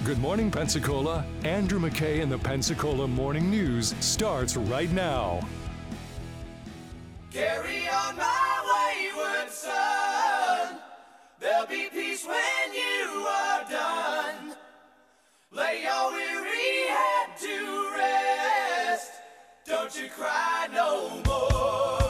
Good Morning Pensacola, Andrew McKay and the Pensacola Morning News starts right now. Carry on my wayward son. There'll be peace when you are done. Lay your weary head to rest. Don't you cry no more.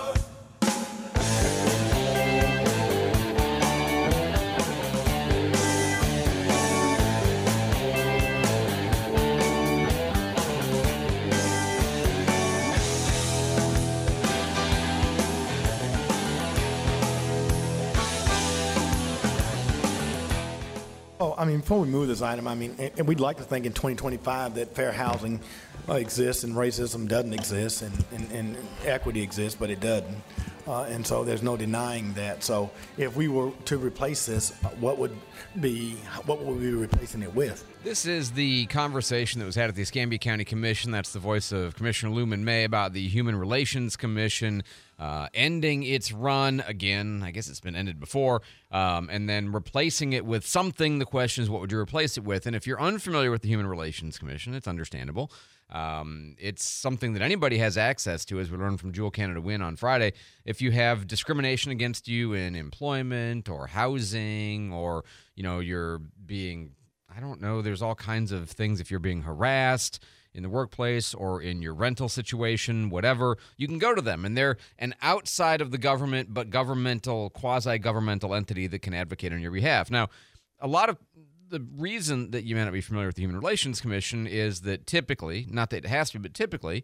Oh, I mean, before we move this item, I mean, and we'd like to think in 2025 that fair housing exists and racism doesn't exist and equity exists, but it doesn't. And so there's no denying that. So if we were to replace this, what would we be replacing it with? This is the conversation that was had at the Escambia County Commission. That's the voice of Commissioner Luman May about the Human Relations Commission ending its run again. I guess it's been ended before. And then replacing it with something. The question is, what would you replace it with? And if you're unfamiliar with the Human Relations Commission, it's understandable. It's something that anybody has access to, as we learned from Jewel Canada Win on Friday. If you have discrimination against you in employment or housing, or, you know, you're being, I don't know, there's all kinds of things. If you're being harassed in the workplace or in your rental situation, whatever, you can go to them. And they're an outside of the government, but governmental, quasi-governmental entity that can advocate on your behalf. Now, a lot of the reason that you may not be familiar with the Human Relations Commission is that typically, not that it has to be, but typically,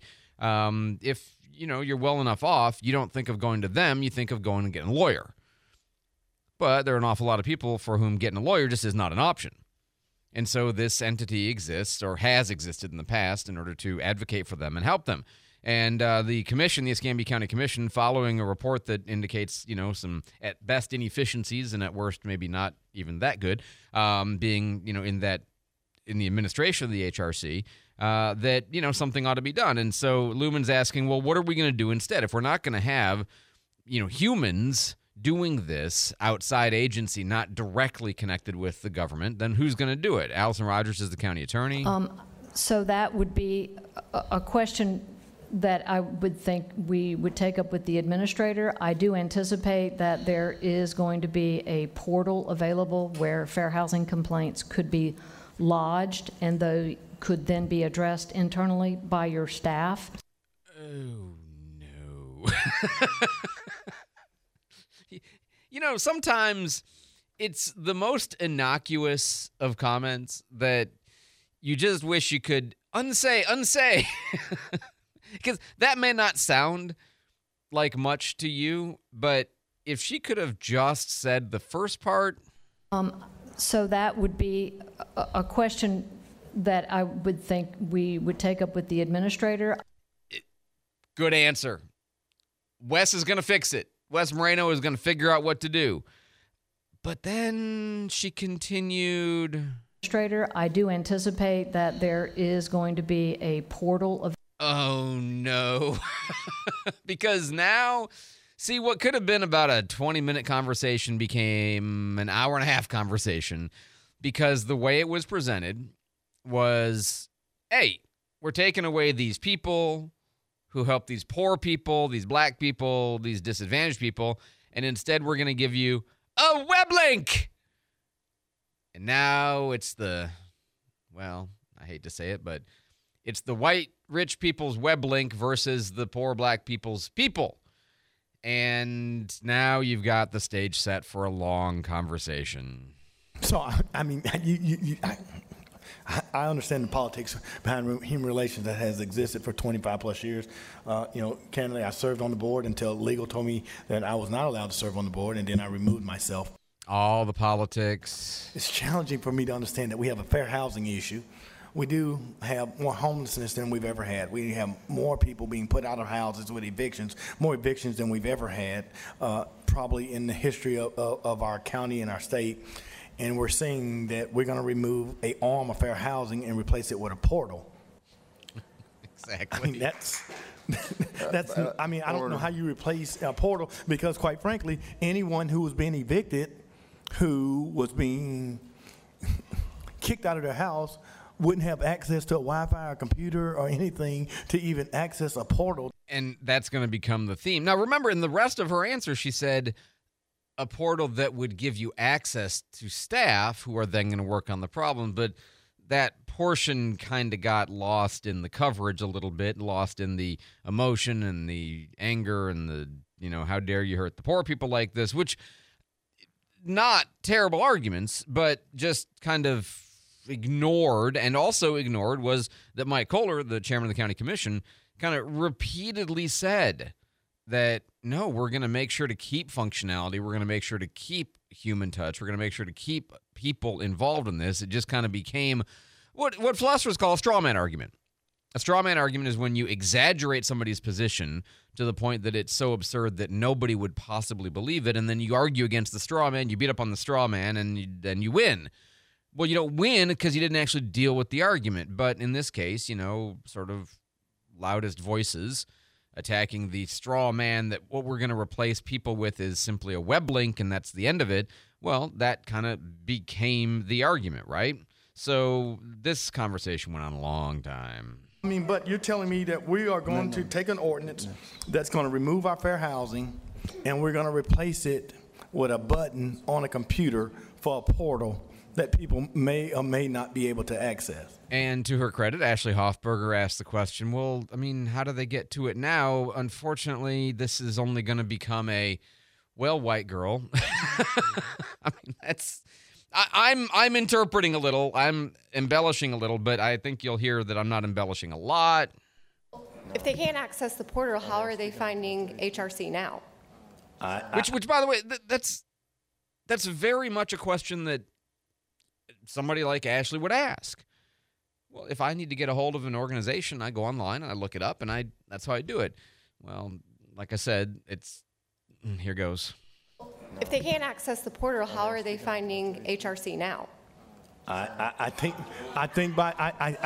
if you know you're well enough off, you don't think of going to them, you think of going and getting a lawyer. But there are an awful lot of people for whom getting a lawyer just is not an option. And so this entity exists, or has existed in the past, in order to advocate for them and help them. And the commission, the Escambia County Commission, following a report that indicates, you know, some at best inefficiencies and at worst maybe not even that good, being, you know, in the administration of the HRC, that, you know, something ought to be done. And so Luman's asking, well, what are we going to do instead? If we're not going to have, you know, humans doing this outside agency, not directly connected with the government, then who's going to do it? Allison Rogers is the county attorney. So that would be a question that I would think we would take up with the administrator. I do anticipate that there is going to be a portal available where fair housing complaints could be lodged, and they could then be addressed internally by your staff. Oh, no. You know, sometimes it's the most innocuous of comments that you just wish you could unsay. Because that may not sound like much to you, but if she could have just said the first part. So that would be a question that I would think we would take up with the administrator. Good answer. Wes is going to fix it. Wes Moreno is going to figure out what to do. But then she continued. I do anticipate that there is going to be a portal of. Oh, no. Because now, see, what could have been about a 20-minute conversation became an hour-and-a-half conversation, because the way it was presented was, hey, we're taking away these people who help these poor people, these black people, these disadvantaged people, and instead we're going to give you a web link. And now it's I hate to say it, but it's the white rich people's web link versus the poor black people's people. And now you've got the stage set for a long conversation. So, I mean, I understand the politics behind human relations that has existed for 25 plus years. You know, candidly, I served on the board until legal told me that I was not allowed to serve on the board, and then I removed myself. All the politics. It's challenging for me to understand that we have a fair housing issue. We do have more homelessness than we've ever had. We have more people being put out of houses with evictions, more evictions than we've ever had, probably in the history of our county and our state. And we're seeing that we're going to remove an arm of fair housing and replace it with a portal. Exactly. I mean, that's. I mean, I don't know how you replace a portal, because, quite frankly, anyone who was being evicted, who was being kicked out of their house wouldn't have access to a Wi-Fi or computer or anything to even access a portal. And that's going to become the theme. Now, remember, in the rest of her answer, she said a portal that would give you access to staff who are then going to work on the problem. But that portion kind of got lost in the coverage a little bit, lost in the emotion and the anger and the, how dare you hurt the poor people like this, which not terrible arguments, but just kind of ignored. And also ignored was that Mike Kohler, the chairman of the county commission, kind of repeatedly said that, no, we're going to make sure to keep functionality. We're going to make sure to keep human touch. We're going to make sure to keep people involved in this. It just kind of became what philosophers call a straw man argument. A straw man argument is when you exaggerate somebody's position to the point that it's so absurd that nobody would possibly believe it, and then you argue against the straw man, you beat up on the straw man, and then you win. Well, you don't win because you didn't actually deal with the argument. But in this case, sort of loudest voices attacking the straw man that what we're going to replace people with is simply a web link and that's the end of it. Well, that kind of became the argument, right? So this conversation went on a long time. But you're telling me that we are going to take an ordinance that's going to remove our fair housing and we're going to replace it with a button on a computer for a portal that people may or may not be able to access. And to her credit, Ashley Hoffberger asked the question, well, how do they get to it now? Unfortunately, this is only going to become a, white girl. I'm interpreting a little. I'm embellishing a little, but I think you'll hear that I'm not embellishing a lot. If they can't access the portal, how are they finding HRC now? Which, by the way, that's very much a question that somebody like Ashley would ask. Well, if I need to get a hold of an organization, I go online and I look it up, and that's how I do it. Well, like I said, here goes. If they can't access the portal, how are they finding HRC now? I think by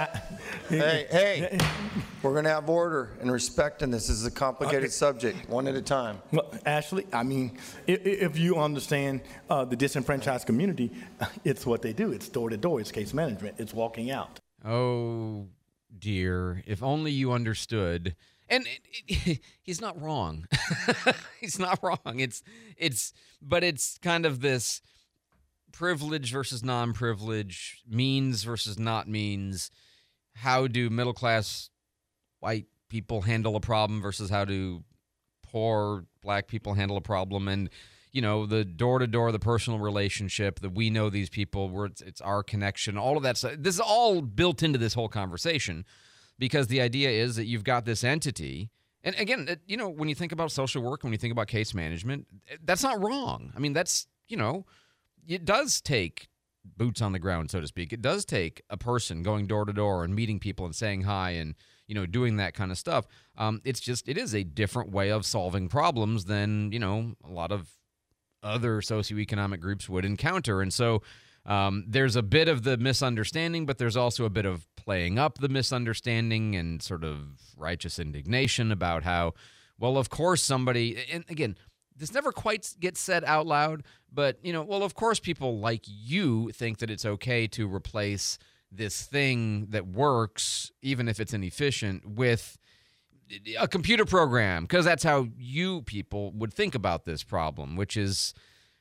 Hey, we're going to have order and respect in this. This is a complicated subject, one at a time. Well, Ashley, if you understand the disenfranchised community, it's what they do. It's door to door. It's case management. It's walking out. Oh, dear. If only you understood. And he's not wrong. He's not wrong. But it's kind of this privilege versus non-privilege, means versus not means. How do middle-class white people handle a problem versus how do poor black people handle a problem? And, the door-to-door, the personal relationship, that we know these people, it's our connection, all of that stuff. This is all built into this whole conversation because the idea is that you've got this entity. And again, when you think about social work, when you think about case management, that's not wrong. That's, it does take boots on the ground, so to speak. It does take a person going door to door and meeting people and saying hi and, doing that kind of stuff. It is a different way of solving problems than, a lot of other socioeconomic groups would encounter. And so there's a bit of the misunderstanding, but there's also a bit of playing up the misunderstanding and sort of righteous indignation about how, well, of course somebody, and again, this never quite gets said out loud, but, of course people like you think that it's okay to replace this thing that works, even if it's inefficient, with a computer program, because that's how you people would think about this problem, which is,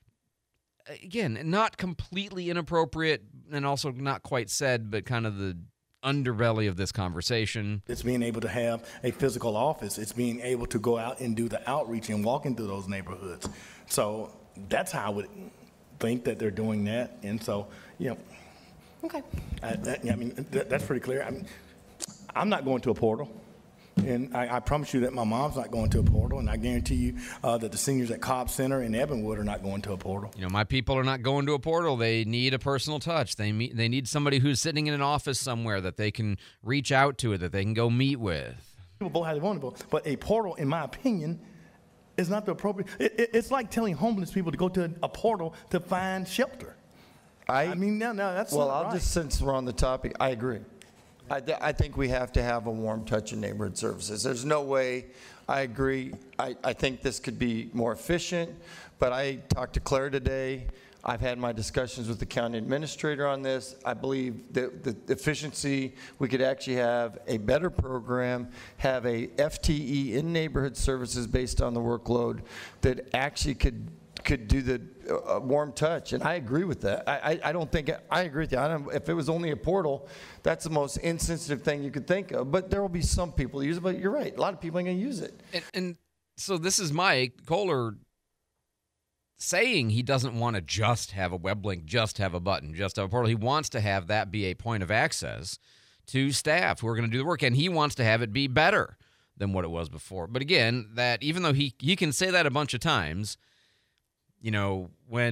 again, not completely inappropriate and also not quite said, but kind of the underbelly of this conversation. It's being able to have a physical office. It's being able to go out and do the outreach and walk into those neighborhoods. So that's how I would think that they're doing that. And so, Okay. That's pretty clear. I'm not going to a portal. And I promise you that my mom's not going to a portal, and I guarantee you that the seniors at Cobb Center in Evanwood are not going to a portal. My people are not going to a portal. They need a personal touch. They need somebody who's sitting in an office somewhere that they can reach out to, that they can go meet with. People both have vulnerable, but a portal, in my opinion, is not the appropriate. It's like telling homeless people to go to a portal to find shelter. No, that's well. not I'll right. just, since we're on the topic, I agree. I think we have to have a warm touch in neighborhood services. There's no way. I agree. I think this could be more efficient, but I talked to Claire today. I've had my discussions with the county administrator on this. I believe that the efficiency, we could actually have a better program, have a FTE in neighborhood services based on the workload that actually could do the warm touch, and I agree with that. I don't think, I agree with you. If it was only a portal, that's the most insensitive thing you could think of, but there will be some people who use it, but you're right, a lot of people ain't gonna use it. And so this is Mike Kohler saying he doesn't want to just have a web link, just have a button, just have a portal. He wants to have that be a point of access to staff who are going to do the work, and he wants to have it be better than what it was before. But again, that even though he can say that a bunch of times, you know,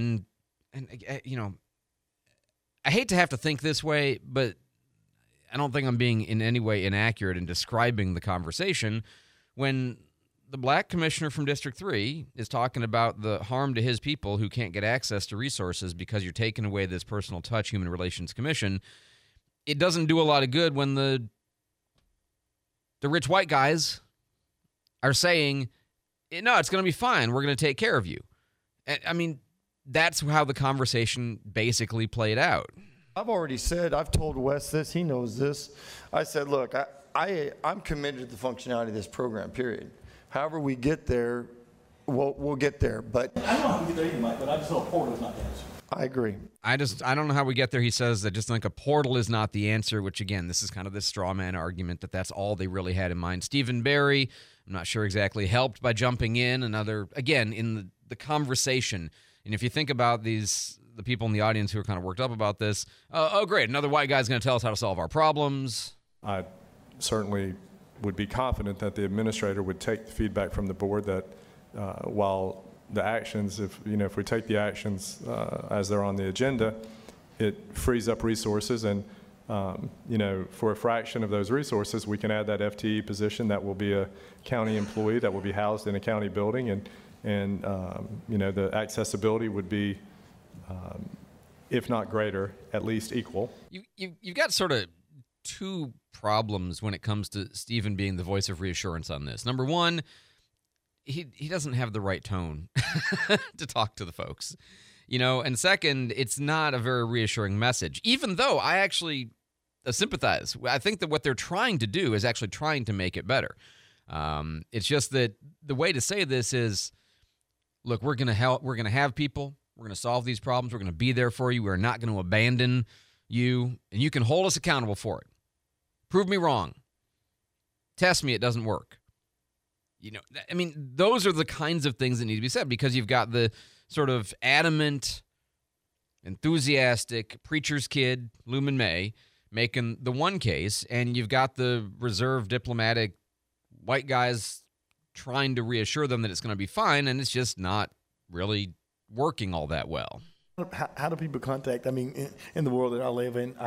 I hate to have to think this way, but I don't think I'm being in any way inaccurate in describing the conversation when the black commissioner from District 3 is talking about the harm to his people who can't get access to resources because you're taking away this personal touch Human Relations Commission. It doesn't do a lot of good when the rich white guys are saying, no, it's going to be fine. We're going to take care of you. I mean, that's how the conversation basically played out. I've already said, I've told Wes this, he knows this. I said, look, I'm committed to the functionality of this program, period. However we get there, we'll get there. But I don't know how we get there either, Mike, but I just know a portal is not the answer. I agree. I don't know how we get there. He says that just like a portal is not the answer, which again, this is kind of this straw man argument that that's all they really had in mind. Stephen Barry, I'm not sure exactly helped by jumping in another, again, in the conversation. And if you think about the people in the audience who are kind of worked up about this, oh great, another white guy's going to tell us how to solve our problems. I certainly would be confident that the administrator would take the feedback from the board that while the actions, if we take the actions as they're on the agenda, it frees up resources, and for a fraction of those resources, we can add that FTE position that will be a county employee that will be housed in a county building, and the accessibility would be, if not greater, at least equal. You've got sort of two problems when it comes to Stephen being the voice of reassurance on this. Number one, he doesn't have the right tone to talk to the folks, and second, it's not a very reassuring message, even though I actually sympathize. I think that what they're trying to do is actually trying to make it better. It's just that the way to say this is, look, we're going to help. We're going to have people. We're going to solve these problems. We're going to be there for you. We're not going to abandon you, and you can hold us accountable for it. Prove me wrong. Test me. It doesn't work. Those are the kinds of things that need to be said, because you've got the sort of adamant, enthusiastic preacher's kid, Lumen May, making the one case, and you've got the reserved diplomatic white guys trying to reassure them that it's going to be fine, and it's just not really working all that well. How do people contact? I mean, in the world that I live in,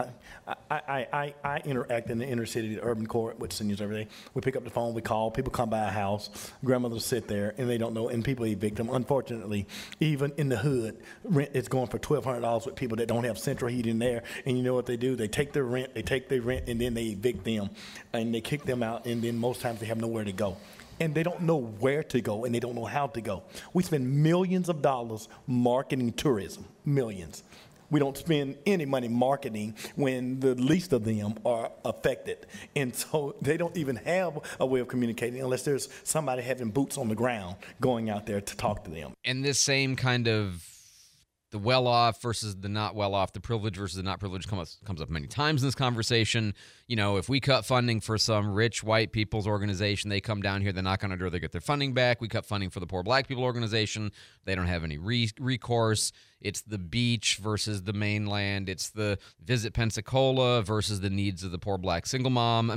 I interact in the inner city, the urban core with seniors every day. We pick up the phone, we call, people come by a house, grandmothers sit there, and they don't know, and people evict them. Unfortunately, even in the hood, rent is going for $1,200 with people that don't have central heating there. And you know what they do? They take their rent, and then they evict them, and they kick them out, and then most times they have nowhere to go. And they don't know where to go, and they don't know how to go. We spend millions of dollars marketing tourism, millions. We don't spend any money marketing when the least of them are affected. And so they don't even have a way of communicating unless there's somebody having boots on the ground going out there to talk to them. And this same kind of the well-off versus the not well-off, the privileged versus the not privileged comes up many times in this conversation. If we cut funding for some rich white people's organization, they come down here, they knock on our door, they get their funding back. We cut funding for the poor black people organization. They don't have any recourse. It's the beach versus the mainland. It's the Visit Pensacola versus the needs of the poor black single mom.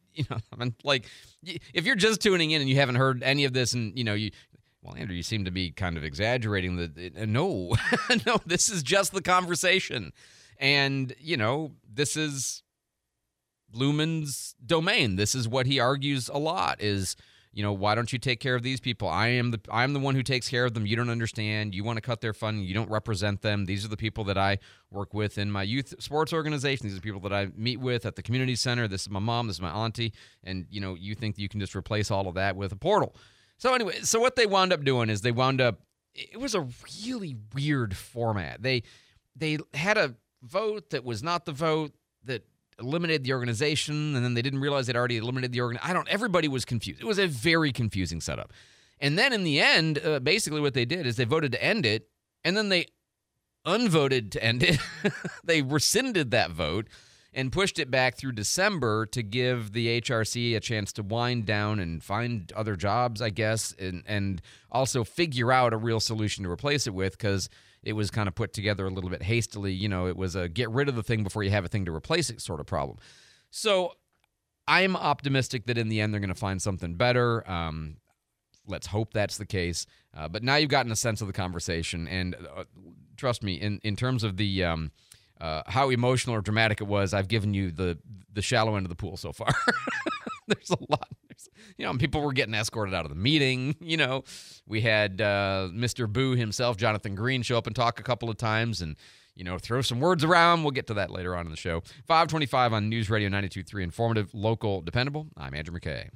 If you're just tuning in and you haven't heard any of this, and well, Andrew, you seem to be kind of exaggerating. No, this is just the conversation. And, this is Lumen's domain. This is what he argues a lot is, why don't you take care of these people? I'm the one who takes care of them. You don't understand. You want to cut their funding. You don't represent them. These are the people that I work with in my youth sports organization. These are the people that I meet with at the community center. This is my mom. This is my auntie. And, you think you can just replace all of that with a portal. So anyway, what they wound up doing is they wound up it was a really weird format. They had a vote that was not the vote that eliminated the organization, and then they didn't realize they'd already eliminated the organization. Everybody was confused. It was a very confusing setup. And then in the end, basically what they did is they voted to end it, and then they unvoted to end it. They rescinded that vote and pushed it back through December to give the HRC a chance to wind down and find other jobs, I guess, and also figure out a real solution to replace it with, because it was kind of put together a little bit hastily. You know, it was a get rid of the thing before you have a thing to replace it sort of problem. So I'm optimistic that in the end they're going to find something better. Let's hope that's the case. But now you've gotten a sense of the conversation, and trust me, in terms of the how emotional or dramatic it was, I've given you the shallow end of the pool so far. There's a lot. People were getting escorted out of the meeting. We had Mr. Boo himself, Jonathan Green, show up and talk a couple of times and, throw some words around. We'll get to that later on in the show. 525 on News Radio 92.3, informative, local, dependable. I'm Andrew McKay.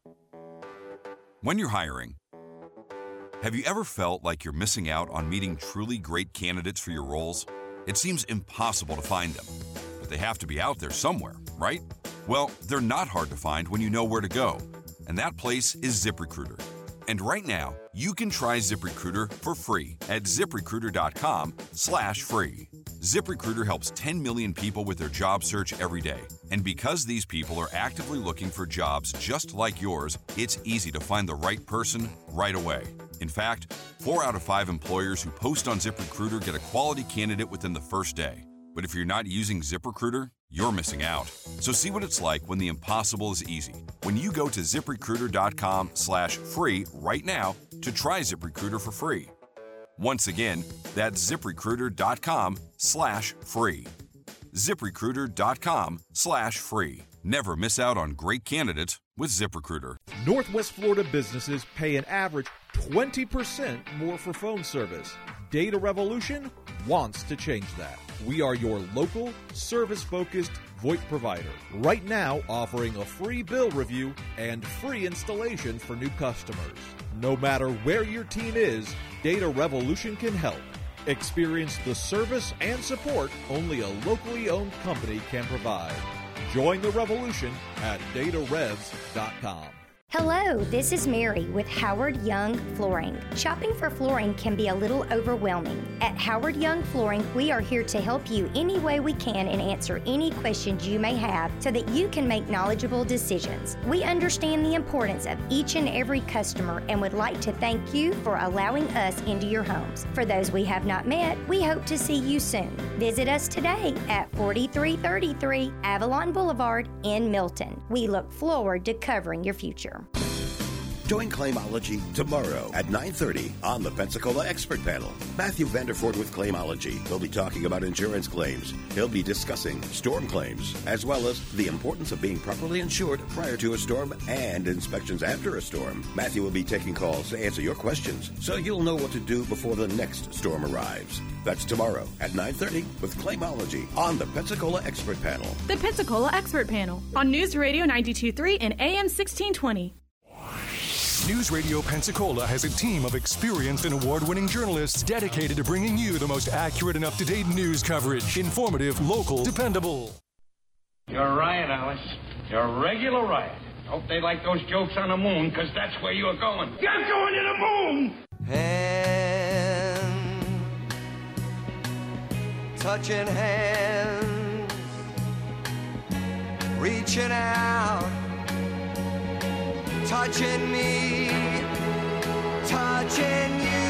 When you're hiring, have you ever felt like you're missing out on meeting truly great candidates for your roles? It seems impossible to find them, but they have to be out there somewhere, right? Well, they're not hard to find when you know where to go, and that place is ZipRecruiter. And right now, you can try ZipRecruiter for free at ZipRecruiter.com/free. ZipRecruiter helps 10 million people with their job search every day. And because these people are actively looking for jobs just like yours, it's easy to find the right person right away. In fact, 4 out of 5 employers who post on ZipRecruiter get a quality candidate within the first day. But if you're not using ZipRecruiter, you're missing out. So see what it's like when the impossible is easy. When you go to ZipRecruiter.com/free right now to try ZipRecruiter for free. Once again, that's ZipRecruiter.com/free. ZipRecruiter.com/free. Never miss out on great candidates with ZipRecruiter. Northwest Florida businesses pay an average 20% more for phone service. Data Revolution wants to change that. We are your local, service-focused VoIP provider. Right now, offering a free bill review and free installation for new customers. No matter where your team is, Data Revolution can help. Experience the service and support only a locally owned company can provide. Join the revolution at datarevs.com. Hello, this is Mary with Howard Young Flooring. Shopping for flooring can be a little overwhelming. At Howard Young Flooring, we are here to help you any way we can and answer any questions you may have so that you can make knowledgeable decisions. We understand the importance of each and every customer and would like to thank you for allowing us into your homes. For those we have not met, we hope to see you soon. Visit us today at 4333 Avalon Boulevard in Milton. We look forward to covering your future. Join Claimology tomorrow at 9:30 on the Pensacola Expert Panel. Matthew Vanderford with Claimology. He'll be talking about insurance claims. He'll be discussing storm claims, as well as the importance of being properly insured prior to a storm and inspections after a storm. Matthew will be taking calls to answer your questions, so you'll know what to do before the next storm arrives. That's tomorrow at 9:30 with Claimology on the Pensacola Expert Panel. The Pensacola Expert Panel on News Radio 92.3 and AM 1620. News Radio Pensacola has a team of experienced and award-winning journalists dedicated to bringing you the most accurate and up-to-date news coverage. Informative, local, dependable. You're a riot, Alice. You're a regular riot. Hope they like those jokes on the moon, because that's where you're going. You're going to the moon! Hands, touching hands, reaching out, touching me, touching you,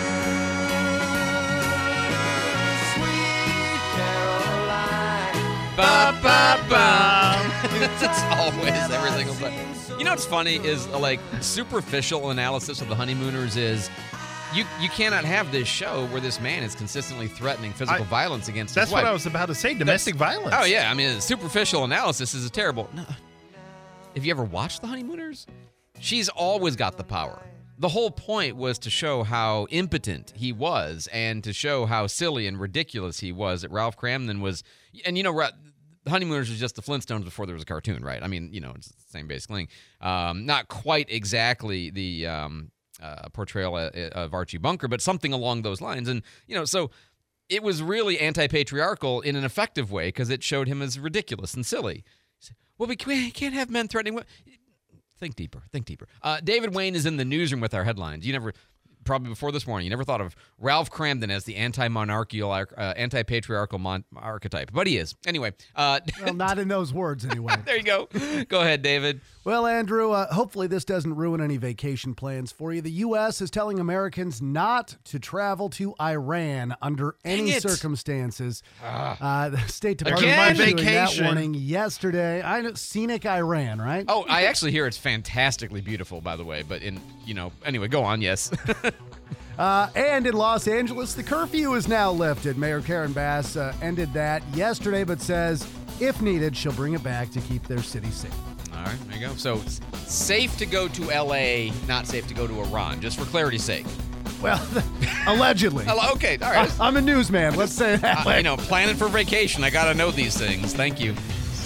sweet Caroline. Ba, ba, ba. It's always every single time. You know what's funny is superficial analysis of the Honeymooners is you cannot have this show where this man is consistently threatening physical violence against his wife. That's what I was about to say, domestic violence. Oh, yeah. I mean, superficial analysis is terrible. No. Have you ever watched The Honeymooners? She's always got the power. The whole point was to show how impotent he was and to show how silly and ridiculous he was that Ralph Cramden was. And, The Honeymooners was just the Flintstones before there was a cartoon, right? I mean, it's the same basic thing. Not quite exactly the portrayal of Archie Bunker, but something along those lines. And, so it was really anti-patriarchal in an effective way because it showed him as ridiculous and silly. Well, we can't have men threatening women. Think deeper. David Wayne is in the newsroom with our headlines. Probably before this morning, you never thought of Ralph Cramden as the anti-patriarchal archetype, but he is. Anyway. Well, not in those words, anyway. There you go. Go ahead, David. Well, Andrew, hopefully this doesn't ruin any vacation plans for you. The U.S. is telling Americans not to travel to Iran under any circumstances. The State Department issued that warning yesterday. I know, scenic Iran, right? Oh, I actually hear it's fantastically beautiful, by the way, but anyway, go on, yes. And in Los Angeles, the curfew is now lifted. Mayor Karen Bass ended that yesterday, but says if needed, she'll bring it back to keep their city safe. All right, there you go. So safe to go to L.A., not safe to go to Iran, just for clarity's sake. Well, allegedly. Okay, all right. I'm a newsman. Let's say it that way. Planning for vacation, I got to know these things. Thank you.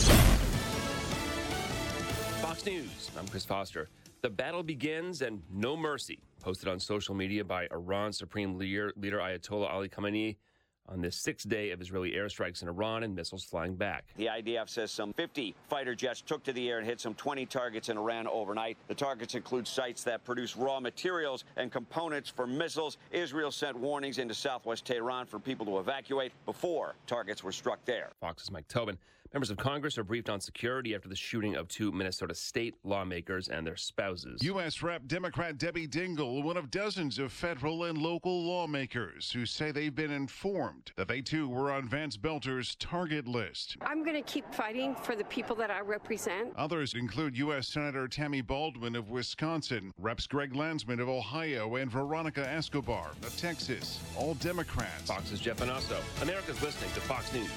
Fox News, I'm Chris Foster. The battle begins and no mercy. Posted on social media by Iran's Supreme Leader Ayatollah Ali Khamenei on the sixth day of Israeli airstrikes in Iran and missiles flying back. The IDF says some 50 fighter jets took to the air and hit some 20 targets in Iran overnight. The targets include sites that produce raw materials and components for missiles. Israel sent warnings into southwest Tehran for people to evacuate before targets were struck there. Fox's Mike Tobin. Members of Congress are briefed on security after the shooting of two Minnesota state lawmakers and their spouses. U.S. Rep. Democrat Debbie Dingell, one of dozens of federal and local lawmakers who say they've been informed that they too were on Vance Belter's target list. I'm going to keep fighting for the people that I represent. Others include U.S. Senator Tammy Baldwin of Wisconsin, Reps. Greg Landsman of Ohio, and Veronica Escobar of Texas, all Democrats. Fox's Jeff Anasto. America's listening to Fox News.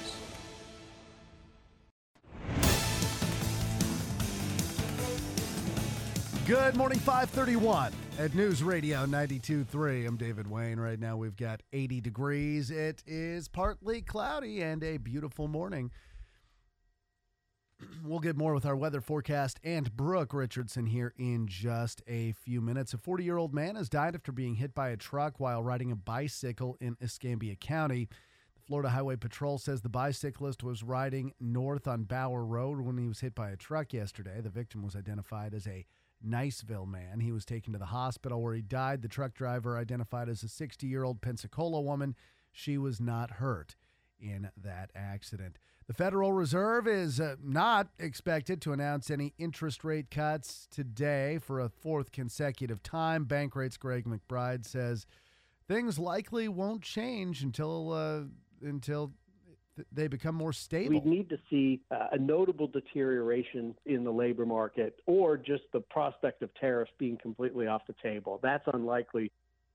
Good morning, 531 at News Radio 92.3. I'm David Wayne. Right now we've got 80 degrees. It is partly cloudy and a beautiful morning. We'll get more with our weather forecast and Brooke Richardson here in just a few minutes. A 40-year-old man has died after being hit by a truck while riding a bicycle in Escambia County. The Florida Highway Patrol says the bicyclist was riding north on Bower Road when he was hit by a truck yesterday. The victim was identified as a Niceville man. He was taken to the hospital where he died. The truck driver identified as a 60-year-old Pensacola woman. She was not hurt in that accident. The Federal Reserve is not expected to announce any interest rate cuts today for a fourth consecutive time. Bank rates Greg McBride says things likely won't change until they become more stable. We need to see a notable deterioration in the labor market or just the prospect of tariffs being completely off the table. That's unlikely.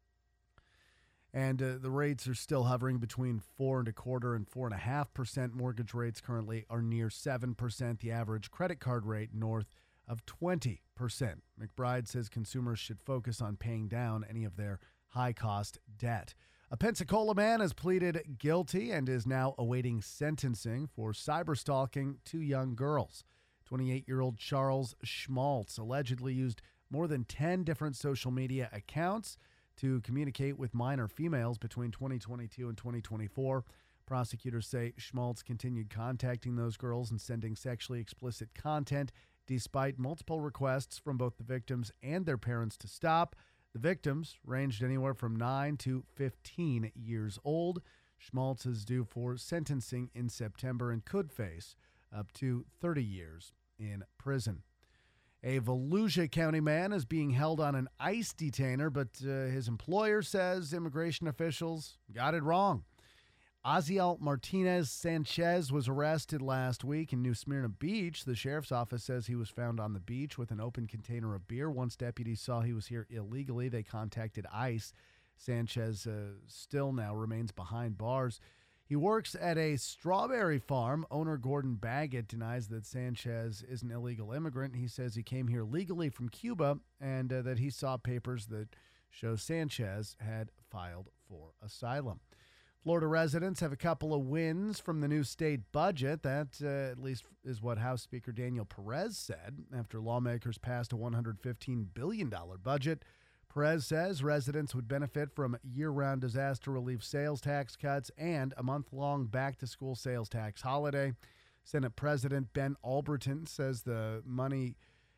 And the rates are still hovering between 4.25% and 4.5%. Mortgage rates currently are near 7%. The average credit card rate north of 20%. McBride says consumers should focus on paying down any of their high-cost debt. A Pensacola man has pleaded guilty and is now awaiting sentencing for cyberstalking two young girls. 28-year-old Charles Schmaltz allegedly used more than 10 different social media accounts to communicate with minor females between 2022 and 2024. Prosecutors say Schmaltz continued contacting those girls and sending sexually explicit content despite multiple requests from both the victims and their parents to stop. The victims ranged anywhere from 9 to 15 years old. Schmaltz is due for sentencing in September and could face up to 30 years in prison. A Volusia County man is being held on an ICE detainer, but his employer says immigration officials got it wrong. Aziel Martinez Sanchez was arrested last week in New Smyrna Beach. The sheriff's office says he was found on the beach with an open container of beer. Once deputies saw he was here illegally, they contacted ICE. Sanchez still now remains behind bars. He works at a strawberry farm. Owner Gordon Baggett denies that Sanchez is an illegal immigrant. He says he came here legally from Cuba and that he saw papers that show Sanchez had filed for asylum. Florida residents have a couple of wins from the new state budget. That, at least, is what House Speaker Daniel Perez said after lawmakers passed a $115 billion budget. Perez says residents would benefit from year-round disaster relief sales tax cuts and a month-long back-to-school sales tax holiday. Senate President Ben Alberton says the money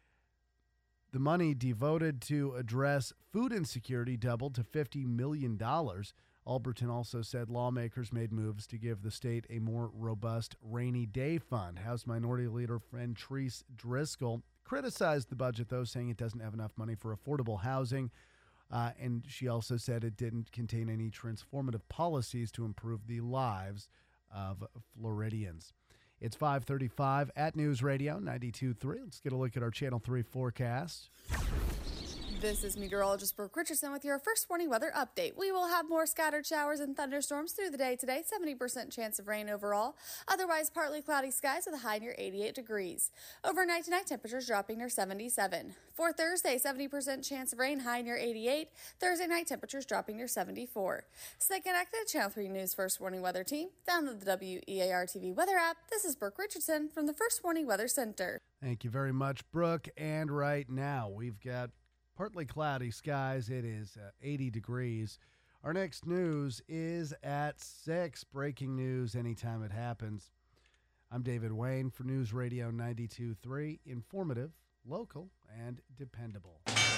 devoted to address food insecurity doubled to $50 million. Alberton also said lawmakers made moves to give the state a more robust rainy day fund. House Minority Leader Fentrice Driscoll criticized the budget, though, saying it doesn't have enough money for affordable housing. And she also said it didn't contain any transformative policies to improve the lives of Floridians. It's 5:35 at News Radio 92.3. Let's get a look at our Channel 3 forecast. This is meteorologist Brooke Richardson with your first warning weather update. We will have more scattered showers and thunderstorms through the day today, 70% chance of rain overall. Otherwise, partly cloudy skies with a high near 88 degrees. Overnight tonight, temperatures dropping near 77. For Thursday, 70% chance of rain, high near 88. Thursday night, temperatures dropping near 74. Stay connected, Channel 3 News First Warning Weather Team. Download the WEAR TV weather app. This is Brooke Richardson from the First Warning Weather Center. Thank you very much, Brooke. And right now, we've got partly cloudy skies. It is 80 degrees. Our next news is at 6. Breaking news anytime it happens. I'm David Wayne for News Radio 92.3. Informative, local, and dependable.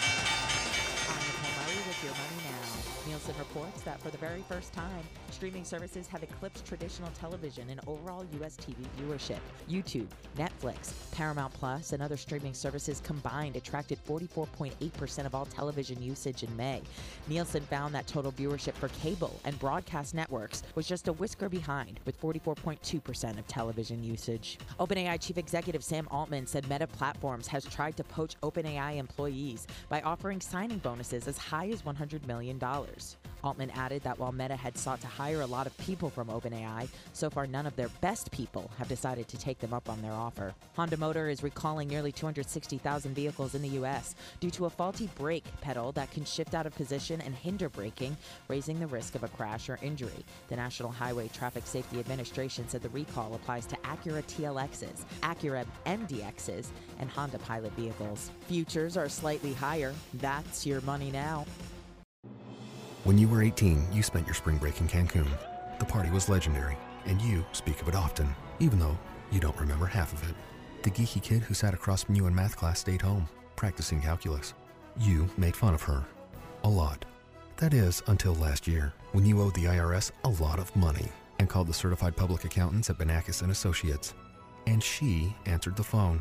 I'm Nicole Murray with Your Money Now. Nielsen reports that for the very first time, streaming services have eclipsed traditional television in overall U.S. TV viewership. YouTube, Netflix, Paramount Plus, and other streaming services combined attracted 44.8% of all television usage in May. Nielsen found that total viewership for cable and broadcast networks was just a whisker behind, with 44.2% of television usage. OpenAI Chief Executive Sam Altman said Meta Platforms has tried to poach OpenAI employees by offering signing bonuses as high as $100 million. Altman added that while Meta had sought to hire a lot of people from OpenAI, so far none of their best people have decided to take them up on their offer. Honda Motor is recalling nearly 260,000 vehicles in the U.S. due to a faulty brake pedal that can shift out of position and hinder braking, raising the risk of a crash or injury. The National Highway Traffic Safety Administration said the recall applies to Acura TLXs, Acura MDXs, and Honda Pilot vehicles. Futures are slightly higher. That's your money now. When you were 18, you spent your spring break in Cancun. The party was legendary, and you speak of it often, even though you don't remember half of it. The geeky kid who sat across from you in math class stayed home, practicing calculus. You made fun of her. A lot. That is, until last year, when you owed the IRS a lot of money and called the certified public accountants at Banakis & Associates. And she answered the phone.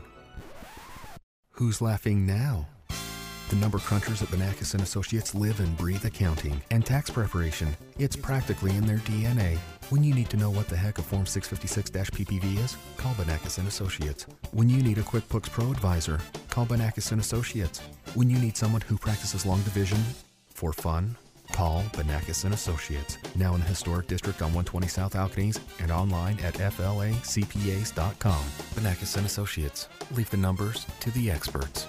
Who's laughing now? The number crunchers at Banakis & Associates live and breathe accounting and tax preparation. It's practically in their DNA. When you need to know what the heck a Form 656-PPV is, call Banakis & Associates. When you need a QuickBooks Pro advisor, call Banakis & Associates. When you need someone who practices long division for fun, call Banakis & Associates. Now in the historic district on 120 South Alcanese and online at flacpas.com. Banakis & Associates. Leave the numbers to the experts.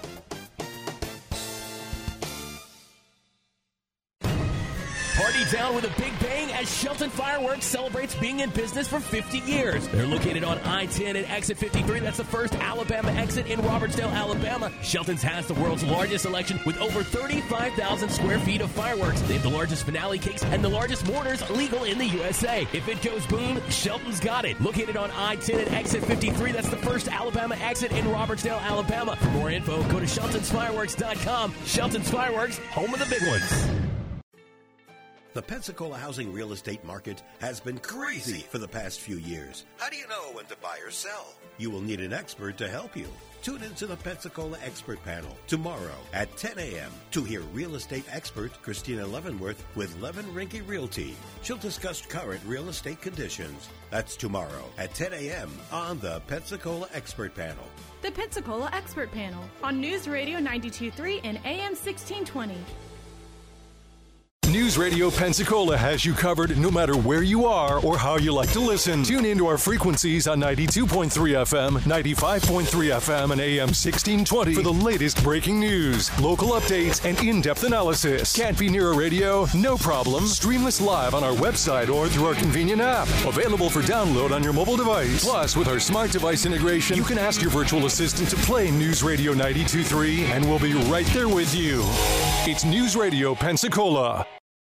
Party down with a big bang as Shelton Fireworks celebrates being in business for 50 years. They're located on I-10 at exit 53. That's the first Alabama exit in Robertsdale, Alabama. Shelton's has the world's largest selection with over 35,000 square feet of fireworks. They have the largest finale cakes and the largest mortars legal in the USA. If it goes boom, Shelton's got it. Located on I-10 at exit 53. That's the first Alabama exit in Robertsdale, Alabama. For more info, go to sheltonsfireworks.com. Shelton's Fireworks, home of the big ones. The Pensacola housing real estate market has been crazy for the past few years. How do you know when to buy or sell? You will need an expert to help you. Tune into the Pensacola Expert Panel tomorrow at 10 a.m. to hear real estate expert Christina Leavenworth with Levin Rinke Realty. She'll discuss current real estate conditions. That's tomorrow at 10 a.m. on the Pensacola Expert Panel. The Pensacola Expert Panel on News Radio 92.3 and AM 1620. News Radio Pensacola has you covered no matter where you are or how you like to listen. Tune into our frequencies on 92.3 FM, 95.3 FM, and AM 1620 for the latest breaking news, local updates, and in-depth analysis. Can't be near a radio? No problem. Stream us live on our website or through our convenient app. Available for download on your mobile device. Plus, with our smart device integration, you can ask your virtual assistant to play News Radio 92.3, and we'll be right there with you. It's News Radio Pensacola.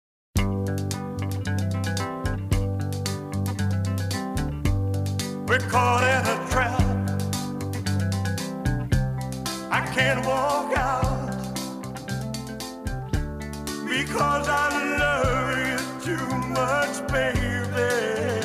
We're caught in a trap. I can't walk out because I love you too much, baby.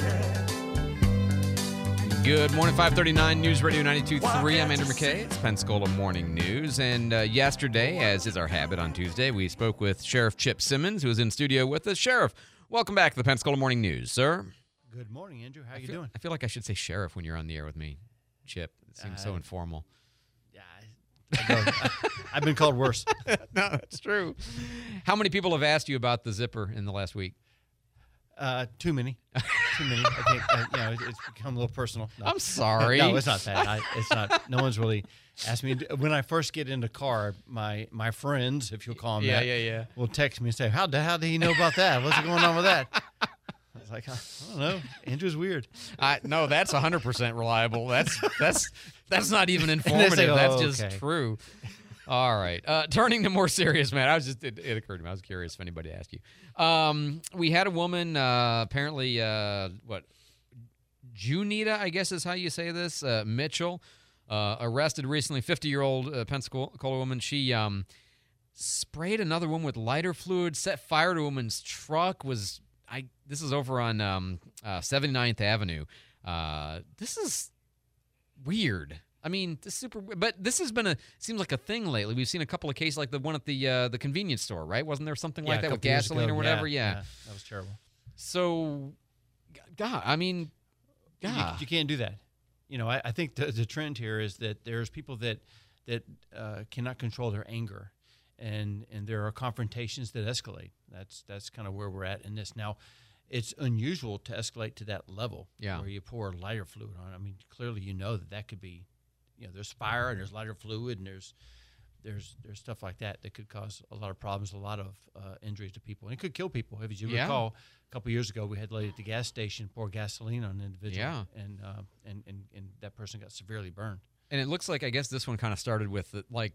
Good morning, 539 News Radio 92.3. I'm Andrew McKay. It's Pensacola Morning News. And yesterday, as is our habit on Tuesday, we spoke with Sheriff Chip Simmons, who is in studio with us. Sheriff, welcome back to the Pensacola Morning News, sir. Good morning, Andrew. How you doing? I feel like I should say sheriff when you're on the air with me, Chip. It seems so informal. Yeah, I've been called worse. No, that's true. How many people have asked you about the zipper in the last week? Too many. Too many. I think it's become a little personal. No. I'm sorry. No, it's not that. It's not. No one's really asked me. When I first get in the car, my friends, if you'll call them that, will text me and say, "How did he know about that? What's going on with that?" I was like, I don't know. Andrew's weird. No, that's 100% reliable. That's not even informative. Say, that's just true. All right. Turning to more serious matter. It occurred to me. I was curious if anybody asked you. We had a woman, apparently, Junita, I guess is how you say this, Mitchell, arrested recently, 50-year-old Pensacola woman. She sprayed another woman with lighter fluid, set fire to a woman's truck, this is over on 79th Avenue. This is weird. I mean, but this has been seems like a thing lately. We've seen a couple of cases like the one at the convenience store, right? Wasn't there something like that with gasoline or whatever? Yeah, that was terrible. So, God, I mean, God. You can't do that. You know, I think the trend here is that there's people that cannot control their anger. And there are confrontations that escalate. That's kind of where we're at in this. Now, it's unusual to escalate to that level where you pour lighter fluid on it. I mean, clearly you know that could be, there's fire and there's lighter fluid and there's stuff like that could cause a lot of problems, a lot of injuries to people. And it could kill people. If you recall, a couple of years ago, we had a lady at the gas station pour gasoline on an individual, and that person got severely burned. And it looks like, I guess this one kind of started with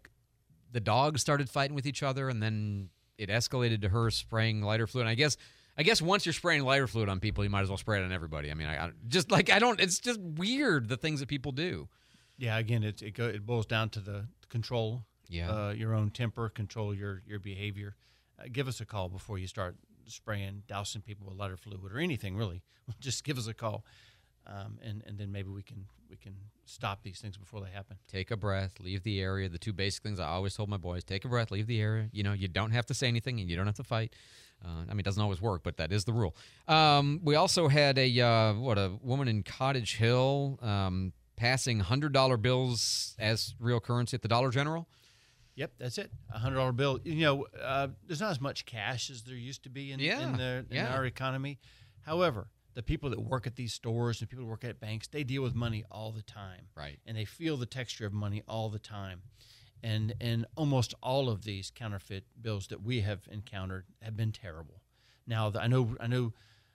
the dogs started fighting with each other, and then it escalated to her spraying lighter fluid. And I guess once you're spraying lighter fluid on people, you might as well spray it on everybody. I mean, it's just weird the things that people do. Yeah, again, it boils down to the control, your own temper, control your behavior. Give us a call before you start spraying, dousing people with lighter fluid or anything really. Just give us a call, and then maybe we can stop these things before they happen. Take a breath, leave the area. The two basic things I always told my boys: take a breath, leave the area. You don't have to say anything, and you don't have to fight. I mean, it doesn't always work, but that is the rule. We also had a woman in Cottage Hill passing $100 bills as real currency at the Dollar General. Yep, that's it. $100 bill. There's not as much cash as there used to be in our economy. However, the people that work at these stores and people that work at banks, they deal with money all the time. Right. And they feel the texture of money all the time. And almost all of these counterfeit bills that we have encountered have been terrible. Now, I know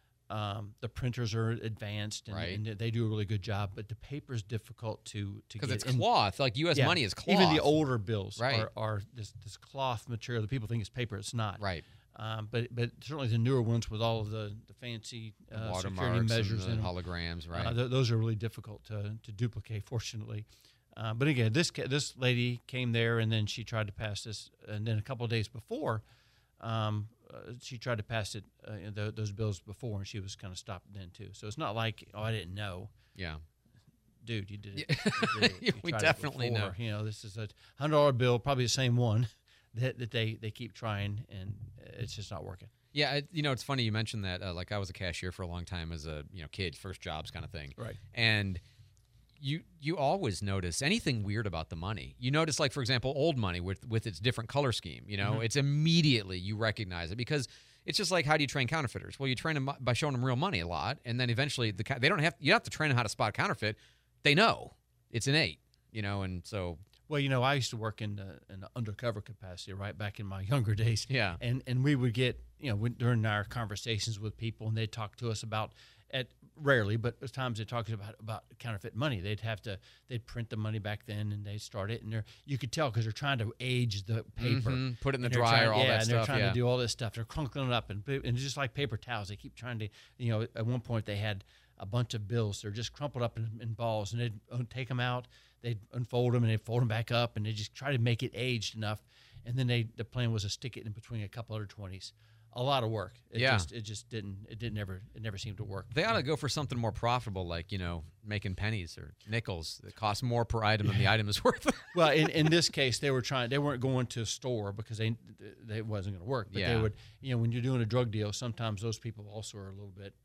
the printers are advanced and they do a really good job, but the paper is difficult to get. Because it's cloth. Like U.S. money is cloth. Even the older bills are this cloth material that people think is paper. It's not. Right. But certainly the newer ones with all of the fancy security measures and holograms, right? Those are really difficult to duplicate, fortunately. But again, this lady came there and then she tried to pass this, and then a couple of days before, she tried to pass it those bills before, and she was kind of stopped then too. So it's not like I didn't know. Yeah. Dude, you did it. You did it. We definitely know. This is a $100 bill, probably the same one that they keep trying, and it's just not working. Yeah, it's funny you mentioned that. Like I was a cashier for a long time as a kid, first jobs kind of thing. Right. And you always notice anything weird about the money. You notice, like, for example, old money with its different color scheme. It's immediately you recognize it because It's just like, how do you train counterfeiters? Well, you train them by showing them real money a lot, and then eventually you don't have to train them how to spot counterfeit. They know. It's innate, and so. Well, I used to work in an undercover capacity, right, back in my younger days. Yeah. And we would get, during our conversations with people, and they'd talk to us about, rarely, but at times they talk about counterfeit money. They'd print the money back then, and they'd start it, and you could tell because they're trying to age the paper. Put it in the dryer, all that and stuff. They're trying to do all this stuff. They're crunkling it up, and just like paper towels, they keep trying to, at one point they had a bunch of bills. They're just crumpled up in balls, and they'd take them out, they'd unfold them, and they'd fold them back up, and they just try to make it aged enough. And then the plan was to stick it in between a couple other 20s. A lot of work. It never seemed to work. They ought to go for something more profitable, like, making pennies or nickels that cost more per item than the item is worth. Well, in this case, they weren't going to a store because they wasn't going to work. But they would, when you're doing a drug deal, sometimes those people also are a little bit,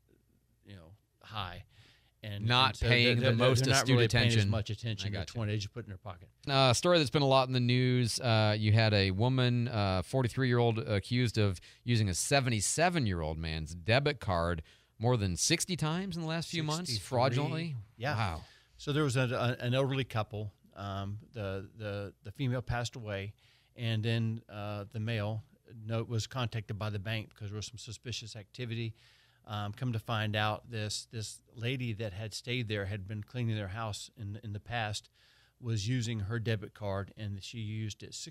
high. And not so paying the most they're not astute really attention. Paying as much attention to 20 they just put in their pocket. A story that's been a lot in the news. You had a woman, 43-year-old, accused of using a 77-year-old man's debit card more than 60 times in the last few months, fraudulently. Yeah. Wow. So there was an elderly couple. The female passed away, and then the male was contacted by the bank because there was some suspicious activity. Come to find out, this lady that had stayed there had been cleaning their house in the past, was using her debit card, and she used it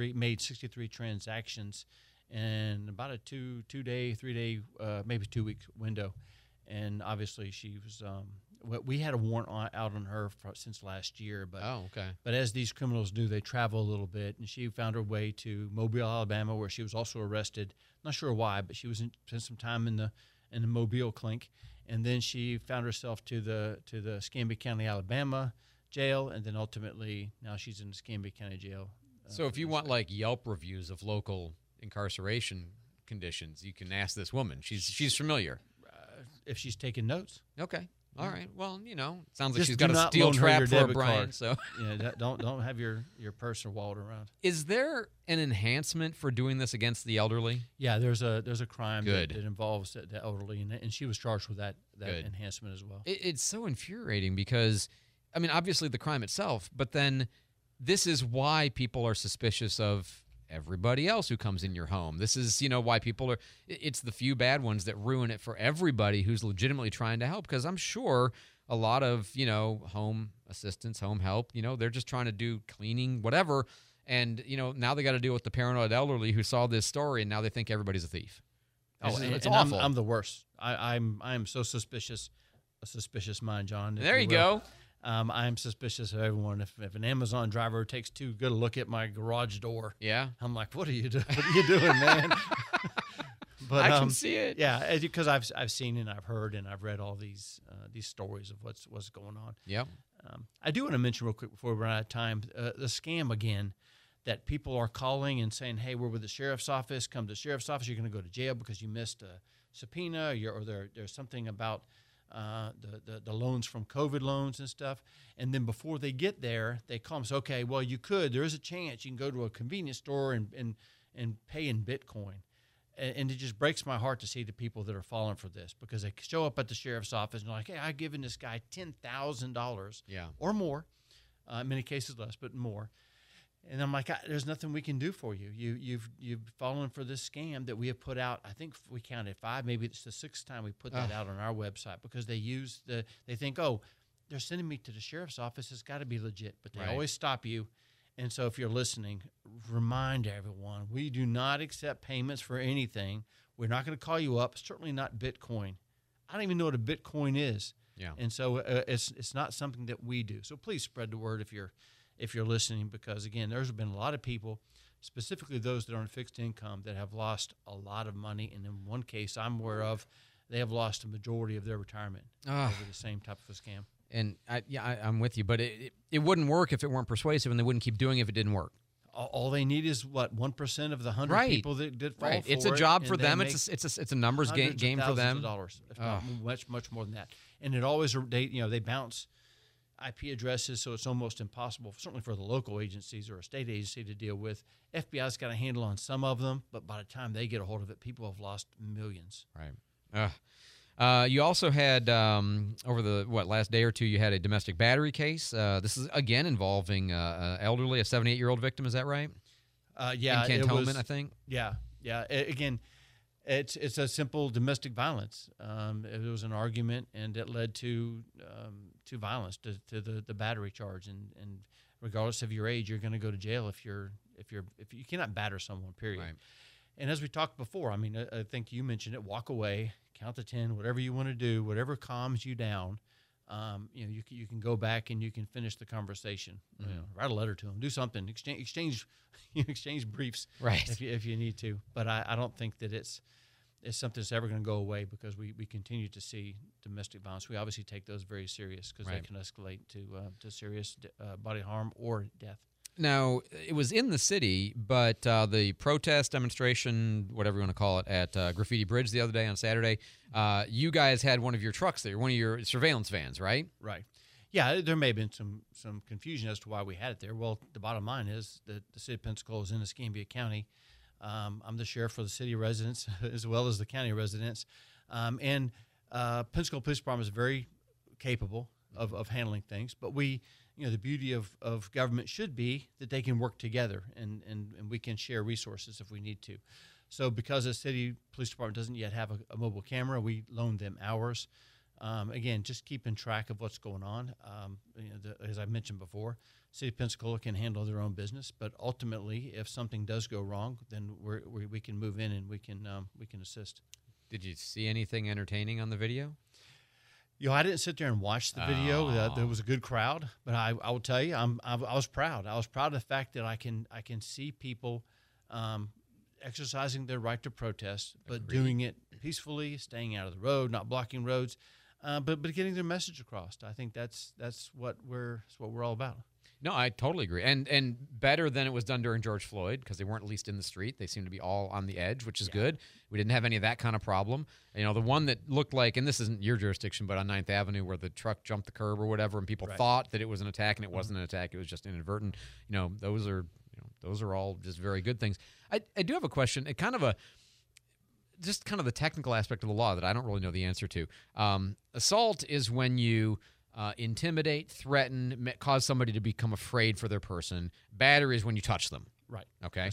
63 transactions in about a 3-day, maybe 2-week window. And obviously she was, we had a warrant out on her since last year. But, But as these criminals do, they travel a little bit, and she found her way to Mobile, Alabama, where she was also arrested. Not sure why, but she spent some time in the Mobile clink, and then she found herself to the Escambia County, Alabama jail, and then ultimately now she's in the Escambia County jail. So if you want like Yelp reviews of local incarceration conditions, you can ask this woman. She's familiar. If she's taking notes. Okay. All right. Well, sounds like Just she's got a not steel loan her trap your for a debit Brian. card. So don't have your purse or wallet around. Is there an enhancement for doing this against the elderly? Yeah, there's a crime that involves the elderly, and she was charged with that enhancement as well. It's so infuriating because, obviously the crime itself, but then this is why people are suspicious of everybody else who comes in your home. This is, why people are, it's the few bad ones that ruin it for everybody who's legitimately trying to help. Because I'm sure a lot of, home assistants, home help, they're just trying to do cleaning, whatever. And, now they got to deal with the paranoid elderly who saw this story and now they think everybody's a thief. It's awful. I'm the worst. I'm so suspicious, a suspicious mind, John. There you go. I'm suspicious of everyone. If an Amazon driver takes too good a look at my garage door, I'm like, what are you doing? What are you doing, man? But I can see it. Yeah, because I've seen and I've heard and I've read all these stories of what's going on. Yep. I do want to mention real quick before we run out of time the scam again that people are calling and saying, hey, we're with the sheriff's office. Come to the sheriff's office. You're going to go to jail because you missed a subpoena or there's something about the loans from COVID loans and stuff. And then before they get there, they call them and say, okay, well, there is a chance you can go to a convenience store and pay in Bitcoin. And it just breaks my heart to see the people that are falling for this because they show up at the sheriff's office and they're like, hey, I've given this guy $10,000 or more, in many cases less, but more. And I'm like, there's nothing we can do for you. You've fallen for this scam that we have put out. I think we counted 5. Maybe it's the 6th time we put that out on our website because they think, oh, they're sending me to the sheriff's office. It's got to be legit. But they always stop you. And so if you're listening, remind everyone, we do not accept payments for anything. We're not going to call you up. Certainly not Bitcoin. I don't even know what a Bitcoin is. Yeah. And so it's not something that we do. So please spread the word if you're listening, because again, there's been a lot of people, specifically those that are on fixed income, that have lost a lot of money. And in one case I'm aware of, they have lost a majority of their retirement over the same type of a scam. And I'm with you, but it wouldn't work if it weren't persuasive, and they wouldn't keep doing it if it didn't work. All they need is 1% of the 100 people that did fall for it. It's a job for them. It's a numbers game for them. Hundreds of thousands of dollars, if not much more than that. And it always they bounce. IP addresses, so it's almost impossible, certainly for the local agencies or a state agency to deal with. FBI's got a handle on some of them, but by the time they get a hold of it, people have lost millions. Right. You also had, over the last day or two, you had a domestic battery case. This is, again, involving elderly, a 78-year-old victim. Is that right? Yeah. In Cantonment, I think? Yeah. Again, it's a simple domestic violence. It was an argument, and it led to violence, to the battery charge. And regardless of your age, you're going to go to jail if you cannot batter someone, period. Right. And as we talked before, I mean, I think you mentioned it, walk away, count to 10, whatever you want to do, whatever calms you down. You can go back and you can finish the conversation. Mm-hmm. Write a letter to them, do something, exchange briefs, right? If you need to. But I don't think that it's something that's ever going to go away, because we continue to see domestic violence. We obviously take those very serious, because Right. they can escalate to serious bodily harm or death. Now, it was in the city, but the protest demonstration, whatever you want to call it, at Graffiti Bridge the other day on Saturday, you guys had one of your trucks there, one of your surveillance vans, right? Right. Yeah, there may have been some confusion as to why we had it there. Well, the bottom line is that the city of Pensacola is in Escambia County. I'm the sheriff for the city residents as well as the county residents. And Pensacola Police Department is very capable of handling things, but the beauty of government should be that they can work together and we can share resources if we need to. So because the city police department doesn't yet have a mobile camera, we loaned them ours. Again, just keeping track of what's going on. As I mentioned before, City of Pensacola can handle their own business, but ultimately, if something does go wrong, then we can move in and we can assist. Did you see anything entertaining on the video? I didn't sit there and watch the video. There was a good crowd, but I will tell you, I was proud. I was proud of the fact that I can see people exercising their right to protest, but doing it peacefully, staying out of the road, not blocking roads, but getting their message across. I think that's what we're all about. No, I totally agree. And better than it was done during George Floyd, because they weren't at least in the street. They seemed to be all on the edge, which is good. We didn't have any of that kind of problem. The one that looked like, and this isn't your jurisdiction, but on 9th Avenue where the truck jumped the curb or whatever, and people thought that it was an attack, and it wasn't an attack. It was just inadvertent. Those are all just very good things. I do have a question. Just kind of the technical aspect of the law that I don't really know the answer to. Assault is when you intimidate, threaten, cause somebody to become afraid for their person. Battery is when you touch them. Right. Okay.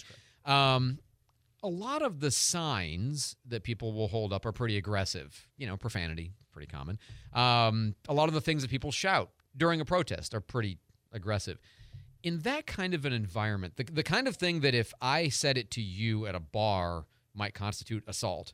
A lot of the signs that people will hold up are pretty aggressive. Profanity, pretty common. A lot of the things that people shout during a protest are pretty aggressive. In that kind of an environment, the kind of thing that if I said it to you at a bar might constitute assault,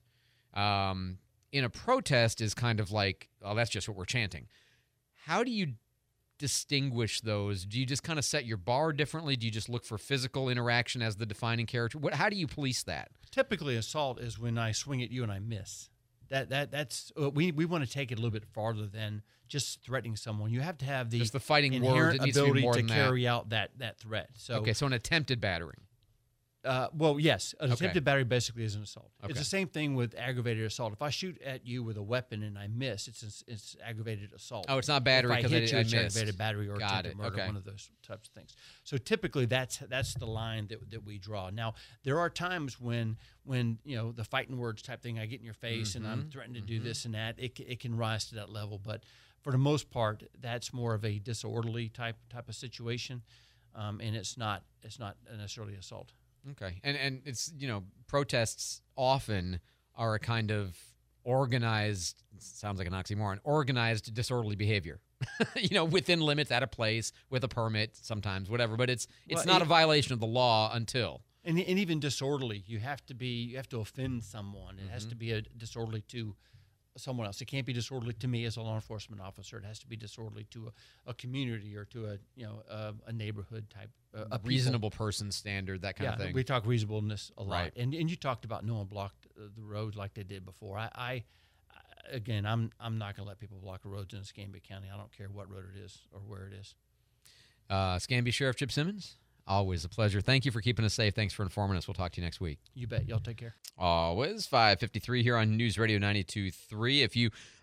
in a protest is kind of like, oh, that's just what we're chanting. How do you distinguish those? Do you just kind of set your bar differently? Do you just look for physical interaction as the defining character? How do you police that? Typically, assault is when I swing at you and I miss. That's we want to take it a little bit farther than just threatening someone. You have to have the fighting inherent word. It ability to carry out that threat. So an attempted battering. Well, yes, an attempted battery basically is an assault. Okay. It's the same thing with aggravated assault. If I shoot at you with a weapon and I miss, it's aggravated assault. Oh, it's not battery because I it's missed. Aggravated battery or attempted murder, Okay. one of those types of things. So typically that's the line that we draw. Now there are times when the fighting words type thing, I get in your face and I'm threatening to do this and that. It can rise to that level, but for the most part, that's more of a disorderly type of situation, and it's not necessarily assault. Okay. And it's, protests often are a kind of organized, sounds like an oxymoron, organized disorderly behavior. Within limits, at a place, with a permit, sometimes, whatever. But it's not a violation of the law until. And even disorderly, you have to offend someone. It has to be a disorderly to someone else. It can't be disorderly to me as a law enforcement officer. It has to be disorderly to a community or to a neighborhood type. A reasonable person standard, that kind of thing. We talk reasonableness a lot. Right. And you talked about no one blocked the roads like they did before. Again, I'm not going to let people block the roads in Escambia County. I don't care what road it is or where it is. Escambia Sheriff Chip Simmons, always a pleasure. Thank you for keeping us safe. Thanks for informing us. We'll talk to you next week. You bet. Y'all take care. Always. 5:53 here on News Radio 92.3. If you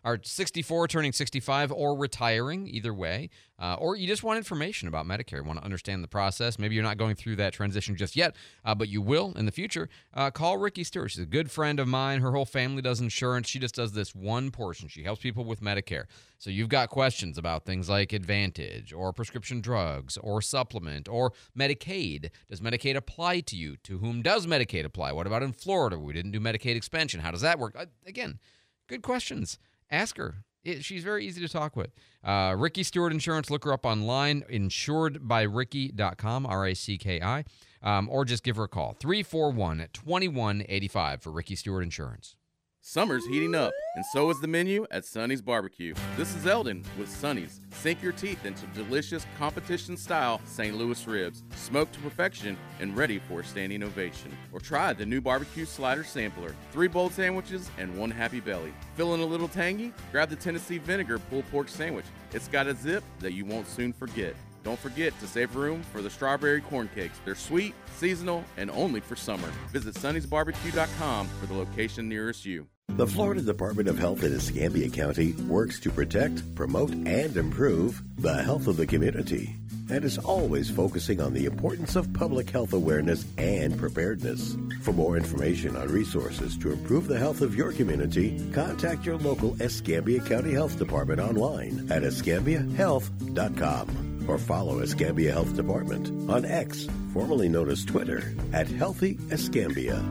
are 64, turning 65, or retiring, either way, or you just want information about Medicare, want to understand the process. Maybe you're not going through that transition just yet, but you will in the future, call Ricky Stewart. She's a good friend of mine. Her whole family does insurance. She just does this one portion. She helps people with Medicare. So you've got questions about things like Advantage or prescription drugs or supplement or Medicaid. Does Medicaid apply to you? To whom does Medicaid apply? What about in Florida? We didn't do Medicaid expansion. How does that work? Again, good questions. Ask her. She's very easy to talk with. Ricky Stewart Insurance. Look her up online, insuredbyricky.com, RACKI, or just give her a call, 341-2185 for Ricky Stewart Insurance. Summer's heating up, and so is the menu at Sonny's Barbecue. This is Eldon with Sonny's. Sink your teeth into delicious competition-style St. Louis ribs, smoked to perfection and ready for a standing ovation. Or try the new barbecue slider sampler. 3 bold sandwiches and 1 happy belly. Feeling a little tangy? Grab the Tennessee Vinegar pulled pork sandwich. It's got a zip that you won't soon forget. Don't forget to save room for the strawberry corn cakes. They're sweet, seasonal, and only for summer. Visit Sonny'sBarbecue.com for the location nearest you. The Florida Department of Health in Escambia County works to protect, promote, and improve the health of the community, and is always focusing on the importance of public health awareness and preparedness. For more information on resources to improve the health of your community, contact your local Escambia County Health Department online at escambiahealth.com or follow Escambia Health Department on X, formerly known as Twitter, at Healthy Escambia.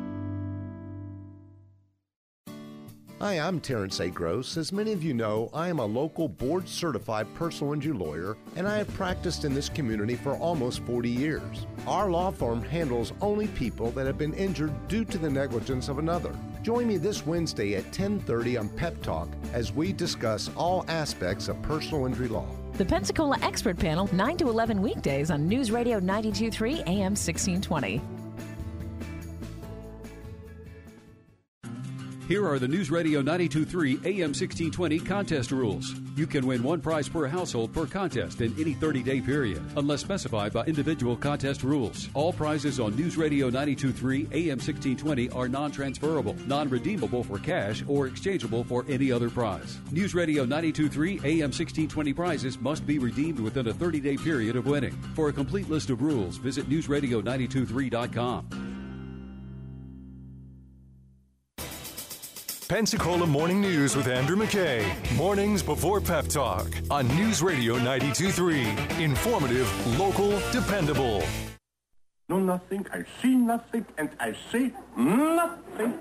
Hi, I'm Terrence A. Gross. As many of you know, I am a local board-certified personal injury lawyer, and I have practiced in this community for almost 40 years. Our law firm handles only people that have been injured due to the negligence of another. Join me this Wednesday at 10:30 on Pep Talk as we discuss all aspects of personal injury law. The Pensacola Expert Panel, 9 to 11 weekdays on News Radio 92.3 AM 1620. Here are the News Radio 92.3 AM 1620 contest rules. You can win 1 prize per household per contest in any 30-day period, unless specified by individual contest rules. All prizes on News Radio 92.3 AM 1620 are non-transferable, non-redeemable for cash, or exchangeable for any other prize. News Radio 92.3 AM 1620 prizes must be redeemed within a 30-day period of winning. For a complete list of rules, visit newsradio923.com. Pensacola Morning News with Andrew McKay. Mornings before Pep Talk on News Radio 92.3. Informative, local, dependable. Know nothing, I see nothing, and I say nothing.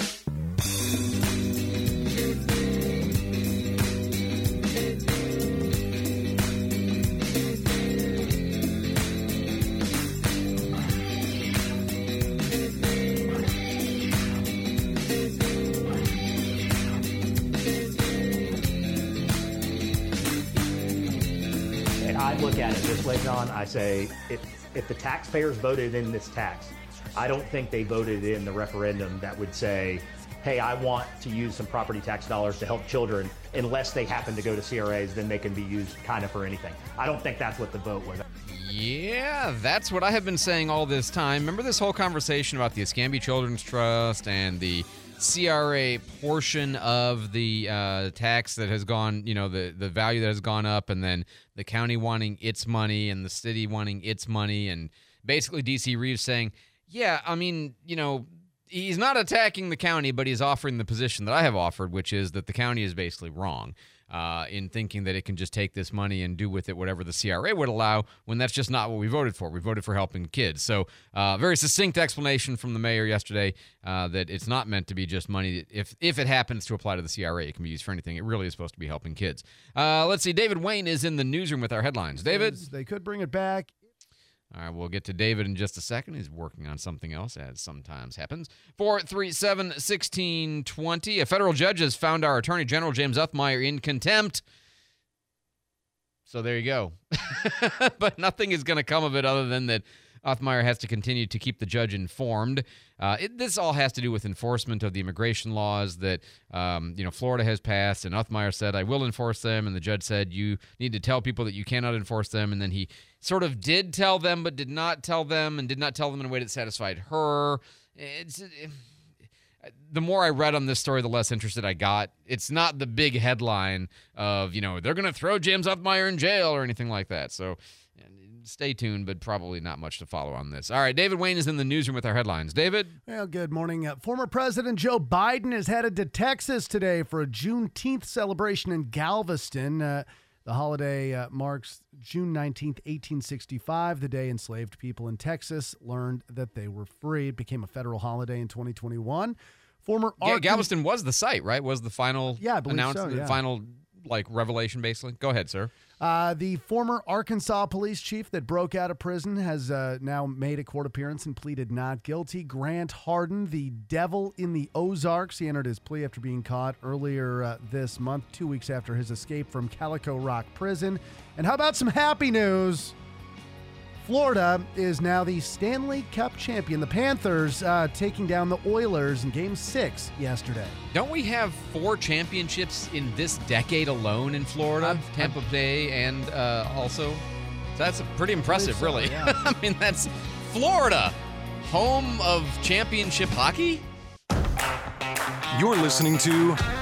I look at it this way, John. I say, if the taxpayers voted in this tax, I don't think they voted in the referendum that would say, hey, I want to use some property tax dollars to help children, unless they happen to go to CRAs, then they can be used kind of for anything. I don't think that's what the vote was. Yeah, that's what I have been saying all this time. Remember this whole conversation about the Escambia Children's Trust and the CRA portion of the tax that has gone, the value that has gone up, and then the county wanting its money and the city wanting its money, and basically D.C. Reeves saying, yeah, I mean, he's not attacking the county, but he's offering the position that I have offered, which is that the county is basically wrong in thinking that it can just take this money and do with it whatever the CRA would allow, when that's just not what we voted for. We voted for helping kids. So very succinct explanation from the mayor yesterday that it's not meant to be just money. If it happens to apply to the CRA, it can be used for anything. It really is supposed to be helping kids. Let's see. David Wayne is in the newsroom with our headlines. David? They could bring it back. All right, we'll get to David in just a second. He's working on something else, as sometimes happens. 437-1620. A federal judge has found our Attorney General James Uthmeier in contempt. So there you go. But nothing is going to come of it other than that Uthmeier has to continue to keep the judge informed. This all has to do with enforcement of the immigration laws that Florida has passed, and Uthmeier said, I will enforce them, and the judge said, you need to tell people that you cannot enforce them, and then he sort of did tell them, but did not tell them, and did not tell them in a way that satisfied her. the more I read on this story, the less interested I got. It's not the big headline of, they're going to throw James Othmeyer in jail or anything like that. So stay tuned, but probably not much to follow on this. All right, David Wayne is in the newsroom with our headlines. David? Well, good morning. Former President Joe Biden is headed to Texas today for a Juneteenth celebration in Galveston. The holiday marks June 19th, 1865, the day enslaved people in Texas learned that they were free. It became a federal holiday in 2021. Galveston was the site, right? Was the final announcement, the final revelation, basically? Go ahead, sir. The former Arkansas police chief that broke out of prison has now made a court appearance and pleaded not guilty. Grant Harden, the devil in the Ozarks. He entered his plea after being caught earlier this month, 2 weeks after his escape from Calico Rock Prison. And how about some happy news? Florida is now the Stanley Cup champion. The Panthers taking down the Oilers in Game 6 yesterday. Don't we have 4 championships in this decade alone in Florida? Tampa Bay and also? That's pretty impressive, really. Yeah. I mean, that's Florida, home of championship hockey? You're listening to